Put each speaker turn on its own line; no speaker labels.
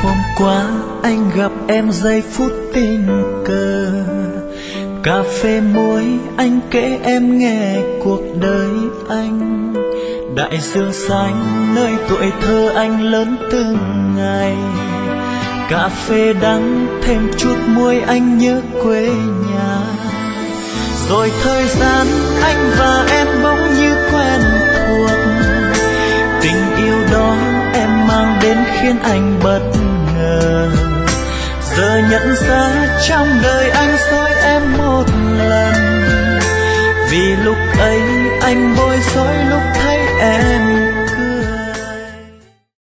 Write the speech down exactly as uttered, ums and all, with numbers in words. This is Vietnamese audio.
hôm qua anh gặp em giây phút tình cờ, cà phê muối anh kể em nghe cuộc đời anh. Đại dương xanh nơi tuổi thơ anh lớn từng ngày, cà phê đắng thêm chút muối anh nhớ quê nhà. Rồi thời gian anh và em bỗng như quen thuộc, tình yêu đó em mang đến khiến anh bất ngờ. Giờ nhận ra trong đời anh dối em một lần, vì lúc ấy anh bối rối lúc thấy em